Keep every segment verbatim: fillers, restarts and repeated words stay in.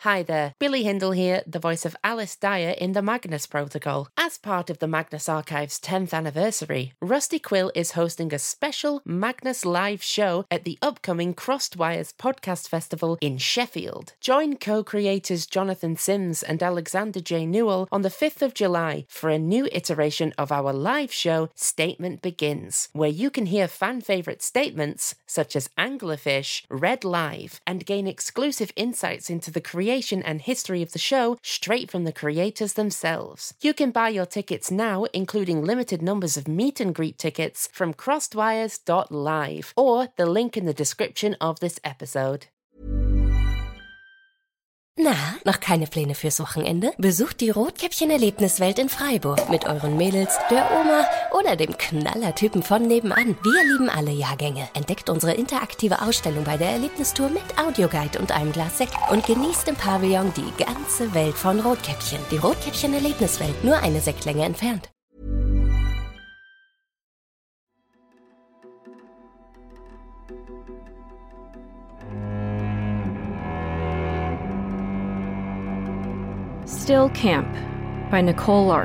Hi there, Billy Hindle here, the voice of Alice Dyer in the Magnus Protocol. As part of the Magnus Archive's tenth anniversary, Rusty Quill is hosting a special Magnus live show at the upcoming Crossed Wires Podcast Festival in Sheffield. Join co-creators Jonathan Sims and Alexander J. Newell on the fifth of July for a new iteration of our live show, Statement Begins, where you can hear fan-favourite statements such as Anglerfish read live and gain exclusive insights into the creation and history of the show straight from the creators themselves. You can buy your tickets now, including limited numbers of meet and greet tickets from crossedwires dot live or the link in the description of this episode. Na, noch keine Pläne fürs Wochenende? Besucht die Rotkäppchen-Erlebniswelt in Freiburg mit euren Mädels, der Oma oder dem Knallertypen von nebenan. Wir lieben alle Jahrgänge. Entdeckt unsere interaktive Ausstellung bei der Erlebnistour mit Audioguide und einem Glas Sekt und genießt im Pavillon die ganze Welt von Rotkäppchen. Die Rotkäppchen-Erlebniswelt, nur eine Sektlänge entfernt. Still Camp by Nicole Lark.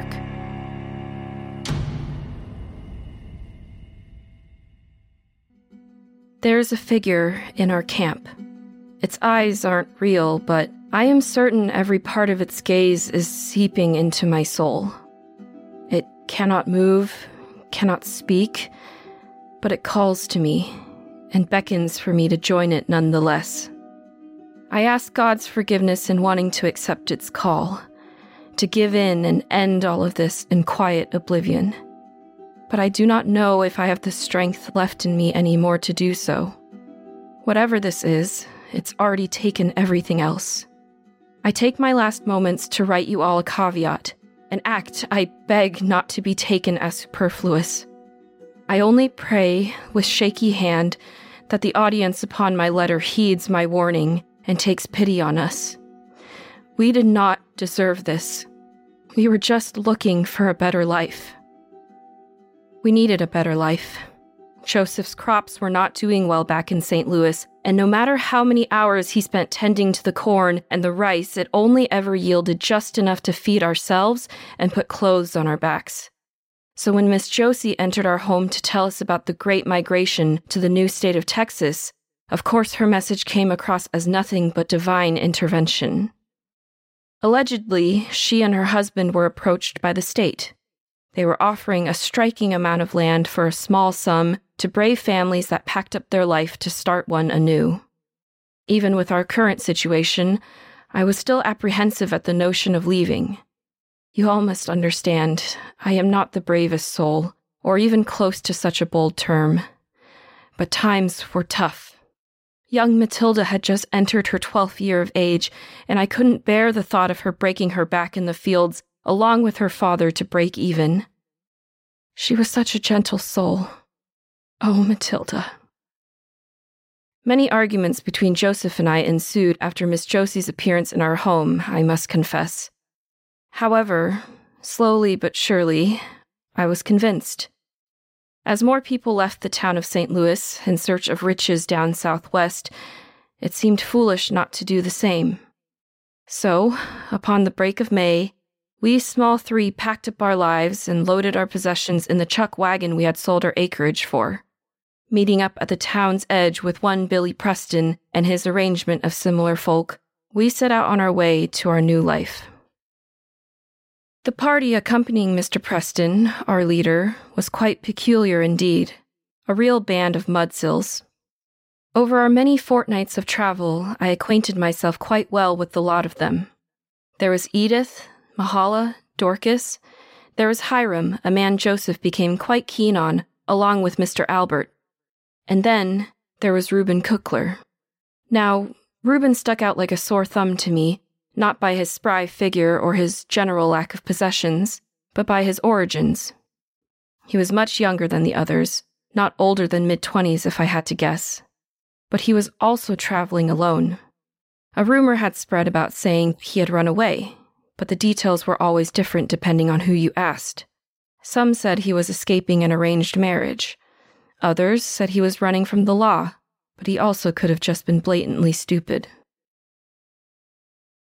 There's a figure in our camp. Its eyes aren't real, but I am certain every part of its gaze is seeping into my soul. It cannot move, cannot speak, but it calls to me and beckons for me to join it nonetheless. I ask God's forgiveness in wanting to accept its call, to give in and end all of this in quiet oblivion. But I do not know if I have the strength left in me anymore to do so. Whatever this is, it's already taken everything else. I take my last moments to write you all a caveat, an act I beg not to be taken as superfluous. I only pray, with shaky hand, that the audience upon my letter heeds my warning and takes pity on us. We did not deserve this. We were just looking for a better life. We needed a better life. Joseph's crops were not doing well back in Saint Louis, and no matter how many hours he spent tending to the corn and the rice, it only ever yielded just enough to feed ourselves and put clothes on our backs. So when Miss Josie entered our home to tell us about the great migration to the new state of Texas, of course, her message came across as nothing but divine intervention. Allegedly, she and her husband were approached by the state. They were offering a striking amount of land for a small sum to brave families that packed up their life to start one anew. Even with our current situation, I was still apprehensive at the notion of leaving. You all must understand, I am not the bravest soul, or even close to such a bold term. But times were tough. Young Matilda had just entered her twelfth year of age, and I couldn't bear the thought of her breaking her back in the fields, along with her father, to break even. She was such a gentle soul. Oh, Matilda. Many arguments between Joseph and I ensued after Miss Josie's appearance in our home, I must confess. However, slowly but surely, I was convinced. As more people left the town of Saint Louis in search of riches down southwest, it seemed foolish not to do the same. So, upon the break of May, we small three packed up our lives and loaded our possessions in the chuck wagon we had sold our acreage for. Meeting up at the town's edge with one Billy Preston and his arrangement of similar folk, we set out on our way to our new life. The party accompanying Mister Preston, our leader, was quite peculiar indeed, a real band of mudsills. Over our many fortnights of travel, I acquainted myself quite well with the lot of them. There was Edith, Mahala, Dorcas. There was Hiram, a man Joseph became quite keen on, along with Mister Albert. And then there was Reuben Cookler. Now, Reuben stuck out like a sore thumb to me, not by his spry figure or his general lack of possessions, but by his origins. He was much younger than the others, not older than mid-twenties if I had to guess. But he was also traveling alone. A rumor had spread about saying he had run away, but the details were always different depending on who you asked. Some said he was escaping an arranged marriage. Others said he was running from the law, but he also could have just been blatantly stupid.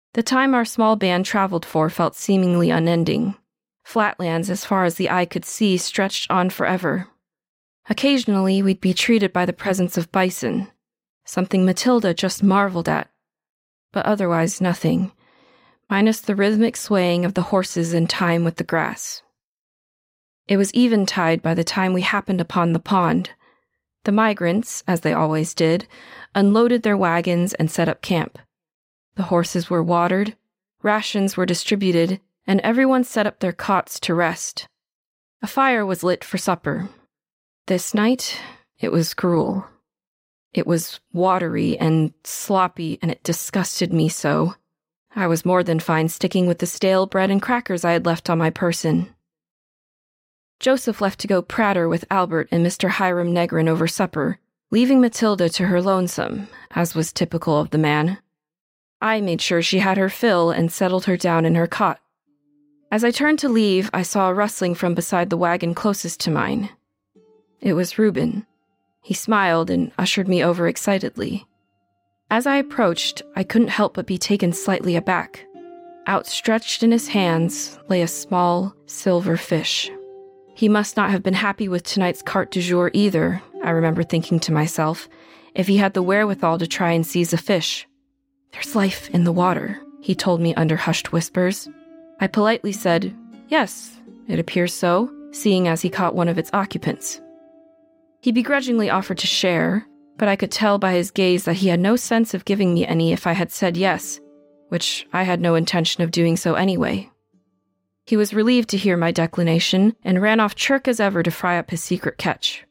The time our small band traveled for felt seemingly unending. Flatlands as far as the eye could see stretched on forever. Occasionally, we'd be treated by the presence of bison, something Matilda just marveled at. But otherwise nothing, minus the rhythmic swaying of the horses in time with the grass. It was eventide by the time we happened upon the pond. The migrants, as they always did, unloaded their wagons and set up camp. The horses were watered, rations were distributed, and everyone set up their cots to rest. A fire was lit for supper. This night, it was gruel. It was watery and sloppy, and it disgusted me so. I was more than fine sticking with the stale bread and crackers I had left on my person. Joseph left to go pratter with Albert and Mister Hiram Negrin over supper, leaving Matilda to her lonesome, as was typical of the man. I made sure she had her fill and settled her down in her cot. As I turned to leave, I saw a rustling from beside the wagon closest to mine. It was Reuben. He smiled and ushered me over excitedly. As I approached, I couldn't help but be taken slightly aback. Outstretched in his hands lay a small, silver fish. He must not have been happy with tonight's carte du jour either, I remember thinking to myself, if he had the wherewithal to try and seize a fish. "There's life in the water," he told me under hushed whispers. I politely said, "Yes, it appears so," seeing as he caught one of its occupants. He begrudgingly offered to share, but I could tell by his gaze that he had no sense of giving me any if I had said yes, which I had no intention of doing so anyway. He was relieved to hear my declination and ran off chirk as ever to fry up his secret catch.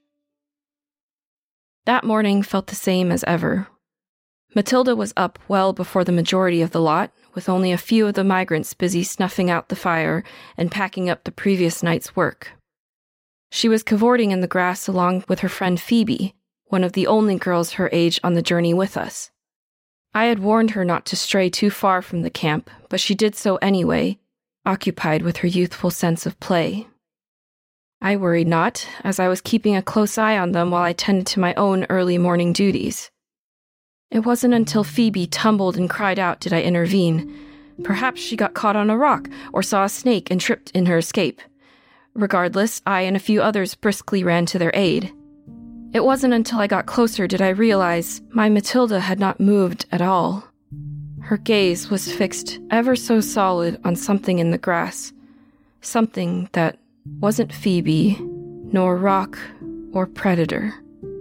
That morning felt the same as ever. Matilda was up well before the majority of the lot, with only a few of the migrants busy snuffing out the fire and packing up the previous night's work. She was cavorting in the grass along with her friend Phoebe, one of the only girls her age on the journey with us. I had warned her not to stray too far from the camp, but she did so anyway, occupied with her youthful sense of play. I worried not, as I was keeping a close eye on them while I tended to my own early morning duties. It wasn't until Phoebe tumbled and cried out did I intervene. Perhaps she got caught on a rock or saw a snake and tripped in her escape. Regardless, I and a few others briskly ran to their aid. It wasn't until I got closer did I realize my Matilda had not moved at all. Her gaze was fixed ever so solid on something in the grass, something that wasn't Phoebe, nor rock or predator.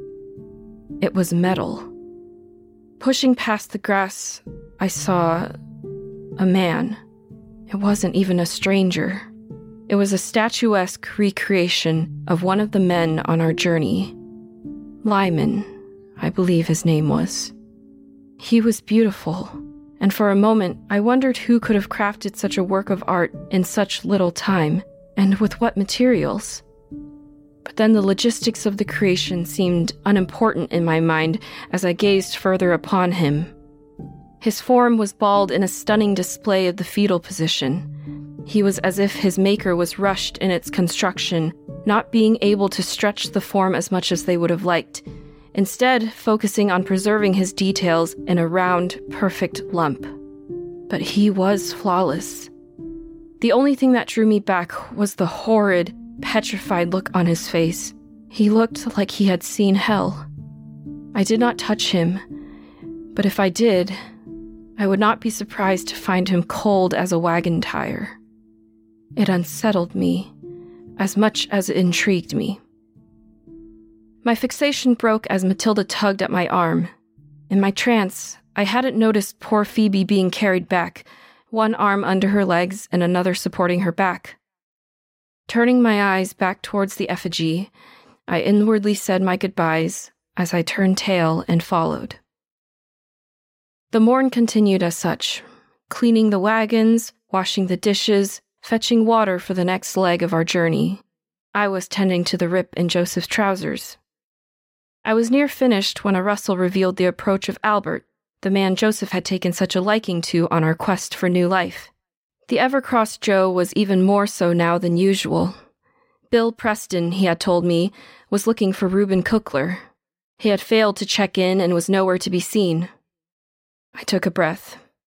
It was metal. Pushing past the grass, I saw a man. It wasn't even a stranger. It was a statuesque recreation of one of the men on our journey. Lyman, I believe his name was. He was beautiful, and for a moment I wondered who could have crafted such a work of art in such little time, and with what materials. But then the logistics of the creation seemed unimportant in my mind as I gazed further upon him. His form was bald in a stunning display of the fetal position. He was as if his maker was rushed in its construction, not being able to stretch the form as much as they would have liked, instead focusing on preserving his details in a round, perfect lump. But he was flawless. The only thing that drew me back was the horrid, petrified look on his face. He looked like he had seen hell. I did not touch him, but if I did, I would not be surprised to find him cold as a wagon tire. It unsettled me as much as it intrigued me. My fixation broke as Matilda tugged at my arm. In my trance, I hadn't noticed poor Phoebe being carried back, one arm under her legs and another supporting her back. Turning my eyes back towards the effigy, I inwardly said my goodbyes as I turned tail and followed. The morn continued as such, cleaning the wagons, washing the dishes, fetching water for the next leg of our journey. I was tending to the rip in Joseph's trousers. I was near finished when a rustle revealed the approach of Albert, the man Joseph had taken such a liking to on our quest for new life. The Evercross Joe was even more so now than usual. Bill Preston, he had told me, was looking for Reuben Cookler. He had failed to check in and was nowhere to be seen. I took a breath.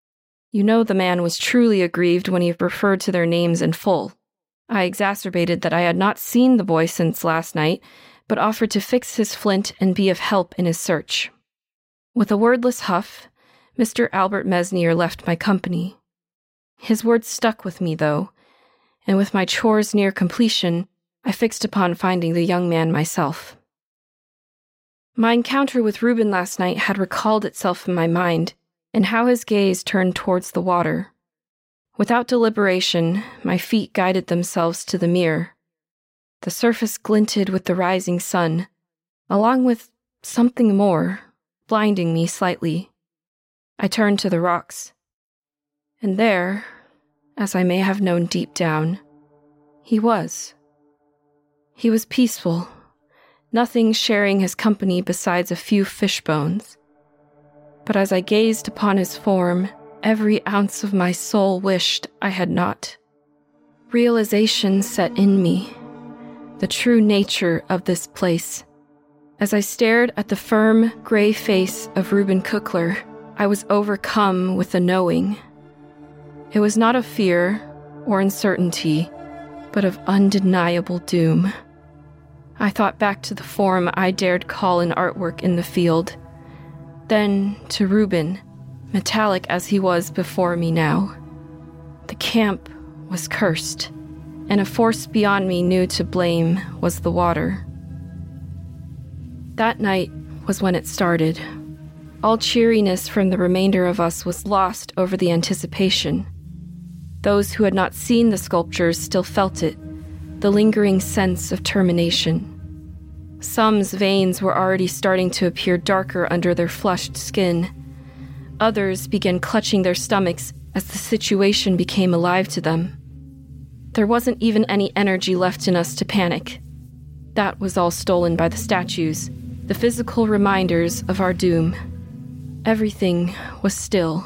You know the man was truly aggrieved when he referred to their names in full. I exacerbated that I had not seen the boy since last night, but offered to fix his flint and be of help in his search. With a wordless huff, Mister Albert Mesnier left my company. His words stuck with me, though, and with my chores near completion, I fixed upon finding the young man myself. My encounter with Reuben last night had recalled itself in my mind, and how his gaze turned towards the water. Without deliberation, my feet guided themselves to the mirror. The surface glinted with the rising sun, along with something more, blinding me slightly. I turned to the rocks. And there, as I may have known deep down, he was. He was peaceful, nothing sharing his company besides a few fish bones. But as I gazed upon his form, every ounce of my soul wished I had not. Realization set in me, the true nature of this place. As I stared at the firm, gray face of Reuben Cookler, I was overcome with a knowing. It was not of fear or uncertainty, but of undeniable doom. I thought back to the form I dared call an artwork in the field, then to Reuben, metallic as he was before me now. The camp was cursed, and a force beyond me knew to blame was the water. That night was when it started. All cheeriness from the remainder of us was lost over the anticipation. Those who had not seen the sculptures still felt it, the lingering sense of termination. Some's veins were already starting to appear darker under their flushed skin. Others began clutching their stomachs as the situation became alive to them. There wasn't even any energy left in us to panic. That was all stolen by the statues, the physical reminders of our doom. Everything was still.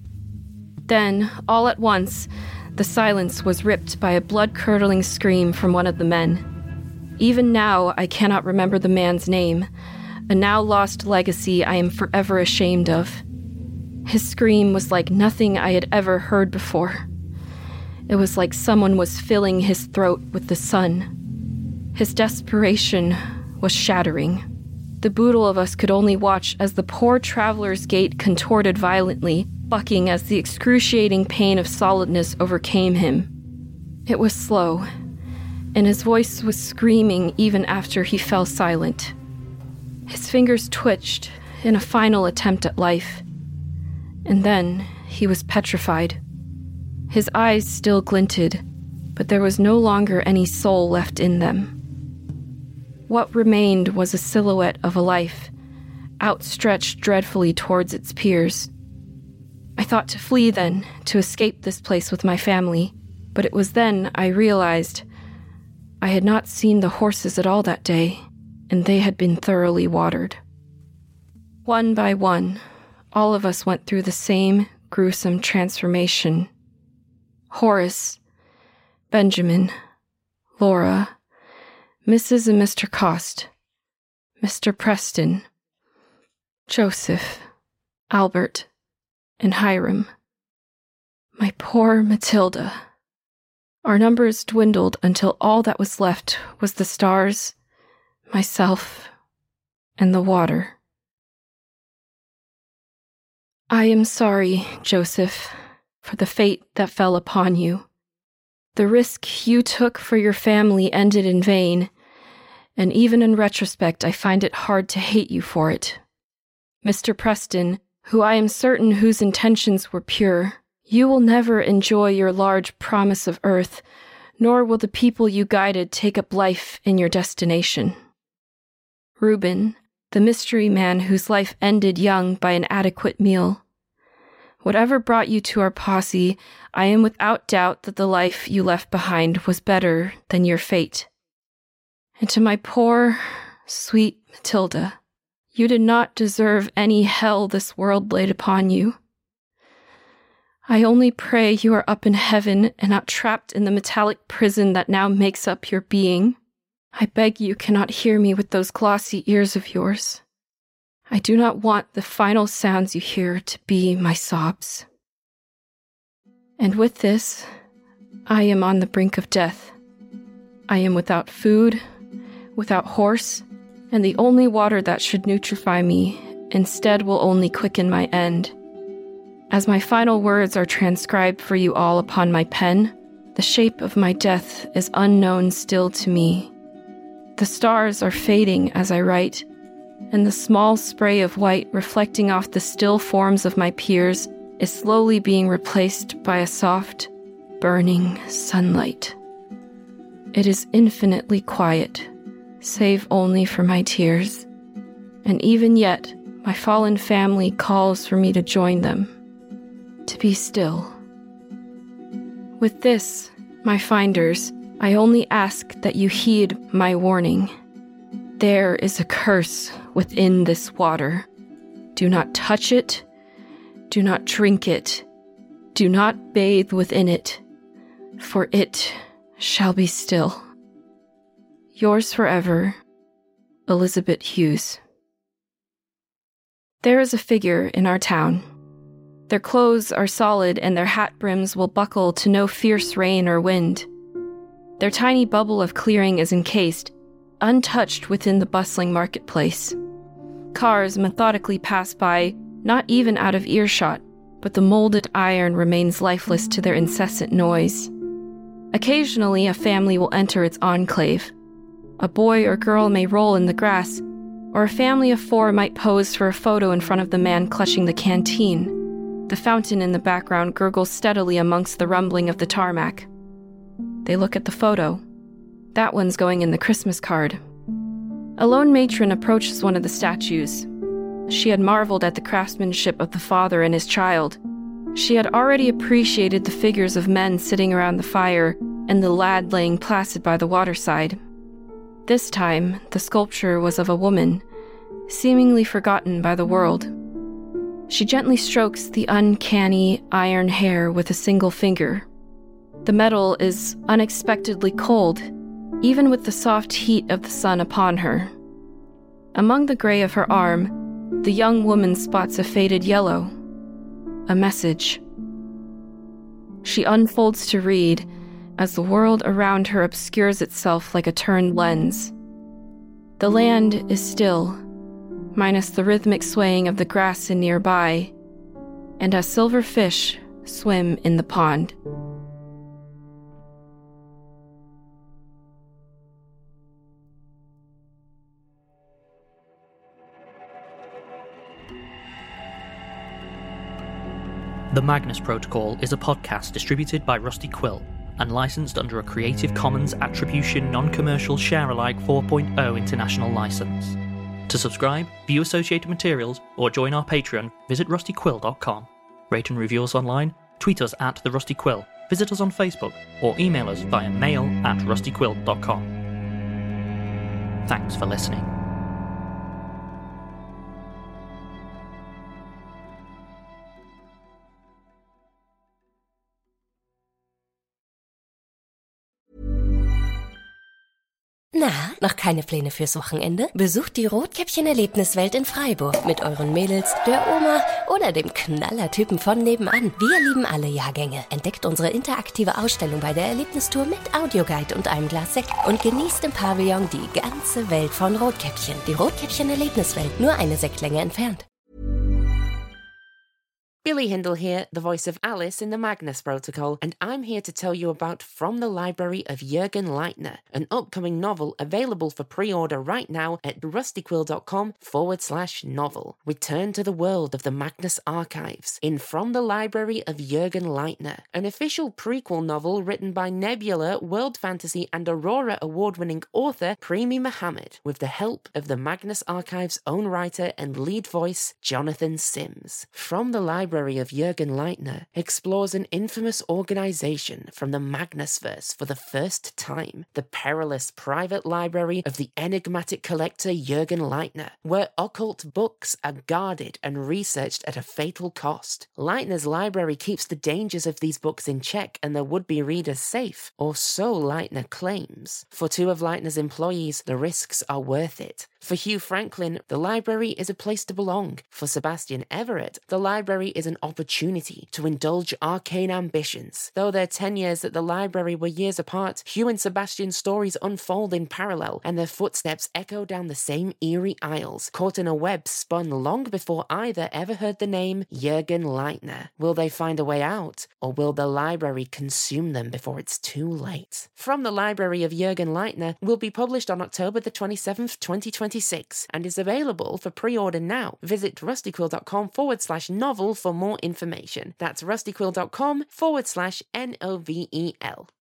Then, all at once, the silence was ripped by a blood-curdling scream from one of the men. Even now, I cannot remember the man's name, a now-lost legacy I am forever ashamed of. His scream was like nothing I had ever heard before. It was like someone was filling his throat with the sun. His desperation was shattering. The boodle of us could only watch as the poor traveler's gait contorted violently, bucking as the excruciating pain of solidness overcame him. It was slow, and his voice was screaming even after he fell silent. His fingers twitched in a final attempt at life. And then he was petrified. His eyes still glinted, but there was no longer any soul left in them. What remained was a silhouette of a life, outstretched dreadfully towards its peers. I thought to flee then, to escape this place with my family, but it was then I realized I had not seen the horses at all that day, and they had been thoroughly watered. One by one, all of us went through the same gruesome transformation. Horace, Benjamin, Laura, Missus and Mister Cost, Mister Preston, Joseph, Albert, and Hiram. My poor Matilda. Our numbers dwindled until all that was left was the stars, myself, and the water. I am sorry, Joseph, for the fate that fell upon you. The risk you took for your family ended in vain, and even in retrospect I find it hard to hate you for it. Mister Preston, who I am certain whose intentions were pure, you will never enjoy your large promise of earth, nor will the people you guided take up life in your destination. Reuben, the mystery man whose life ended young by an adequate meal. Whatever brought you to our posse, I am without doubt that the life you left behind was better than your fate. And to my poor, sweet Matilda, you did not deserve any hell this world laid upon you. I only pray you are up in heaven and not trapped in the metallic prison that now makes up your being. I beg you cannot hear me with those glossy ears of yours. I do not want the final sounds you hear to be my sobs. And with this, I am on the brink of death. I am without food, without horse, and the only water that should nutrify me instead will only quicken my end. As my final words are transcribed for you all upon my pen, the shape of my death is unknown still to me. The stars are fading as I write, and the small spray of white reflecting off the still forms of my peers is slowly being replaced by a soft, burning sunlight. It is infinitely quiet, save only for my tears, and even yet my fallen family calls for me to join them, to be still. With this, my finders, I only ask that you heed my warning. There is a curse within this water. Do not touch it. Do not drink it. Do not bathe within it, for it shall be still. Yours forever, Elizabeth Hughes. There is a figure in our town. Their clothes are solid and their hat brims will buckle to no fierce rain or wind. Their tiny bubble of clearing is encased, untouched within the bustling marketplace. Cars methodically pass by, not even out of earshot, but the molded iron remains lifeless to their incessant noise. Occasionally, a family will enter its enclave. A boy or girl may roll in the grass, or a family of four might pose for a photo in front of the man clutching the canteen. The fountain in the background gurgles steadily amongst the rumbling of the tarmac. They look at the photo. That one's going in the Christmas card. A lone matron approaches one of the statues. She had marveled at the craftsmanship of the father and his child. She had already appreciated the figures of men sitting around the fire and the lad laying placid by the waterside. This time, the sculpture was of a woman, seemingly forgotten by the world. She gently strokes the uncanny iron hair with a single finger. The metal is unexpectedly cold, even with the soft heat of the sun upon her. Among the gray of her arm, the young woman spots a faded yellow, a message. She unfolds to read as the world around her obscures itself like a turned lens. The land is still, minus the rhythmic swaying of the grass in nearby, and a silver fish swim in the pond. The Magnus Protocol is a podcast distributed by Rusty Quill and licensed under a Creative Commons Attribution Non-Commercial Share-alike four point oh international license. To subscribe, view associated materials, or join our Patreon, visit rusty quill dot com. Rate and review us online, tweet us at The Rusty Quill, visit us on Facebook, or email us via mail at rusty quill dot com. Thanks for listening. Na, noch keine Pläne fürs Wochenende? Besucht die Rotkäppchen-Erlebniswelt in Freiburg mit euren Mädels, der Oma oder dem Knallertypen von nebenan. Wir lieben alle Jahrgänge. Entdeckt unsere interaktive Ausstellung bei der Erlebnistour mit Audioguide und einem Glas Sekt und genießt im Pavillon die ganze Welt von Rotkäppchen. Die Rotkäppchen-Erlebniswelt, nur eine Sektlänge entfernt. Billy Hindle here, the voice of Alice in the Magnus Protocol, and I'm here to tell you about From the Library of Jürgen Leitner, an upcoming novel available for pre-order right now at rustyquill.com forward slash novel. Return to the world of the Magnus Archives in From the Library of Jürgen Leitner, an official prequel novel written by Nebula, World Fantasy and Aurora award-winning author Premi Mohammed, with the help of the Magnus Archives' own writer and lead voice, Jonathan Sims. From the Library of Jürgen Leitner explores an infamous organization from the Magnusverse for the first time, the perilous private library of the enigmatic collector Jürgen Leitner, where occult books are guarded and researched at a fatal cost. Leitner's library keeps the dangers of these books in check and their would-be readers safe, or so Leitner claims. For two of Leitner's employees, the risks are worth it. For Hugh Franklin, the library is a place to belong. For Sebastian Everett, the library is an opportunity to indulge arcane ambitions. Though their ten years at the library were years apart, Hugh and Sebastian's stories unfold in parallel, and their footsteps echo down the same eerie aisles, caught in a web spun long before either ever heard the name Jürgen Leitner. Will they find a way out, or will the library consume them before it's too late? From the Library of Jürgen Leitner will be published on October the twenty-seventh, twenty twenty-six, and is available for pre-order now. Visit rustyquill.com forward slash novel for more information. That's rustyquill.com forward slash N O V E L.